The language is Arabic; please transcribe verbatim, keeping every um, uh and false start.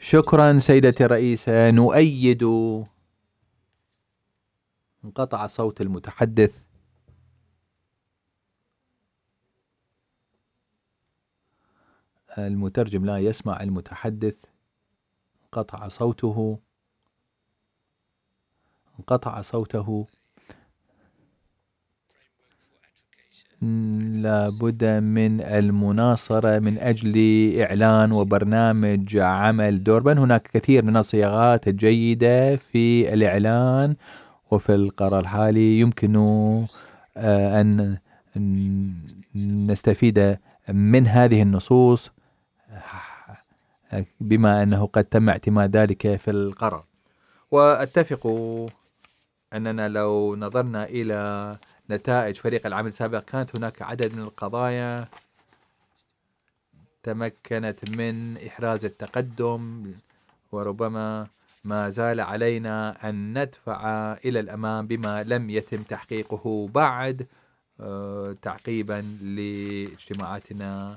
شكرا سيدتي الرئيسة. نؤيد. انقطع صوت المتحدث. المترجم لا يسمع المتحدث. انقطع صوته. انقطع صوته. لابد من المناصرة من أجل إعلان وبرنامج عمل دوربن. هناك كثير من الصياغات الجيدة في الإعلان وفي القرار الحالي. يمكن آه، أن نستفيد من هذه النصوص بما أنه قد تم اعتماد ذلك في القرار. وأتفق أننا لو نظرنا إلى نتائج فريق العمل السابق كانت هناك عدد من القضايا تمكنت من إحراز التقدم، وربما ما زال علينا أن ندفع إلى الأمام بما لم يتم تحقيقه بعد، تعقيبا لاجتماعاتنا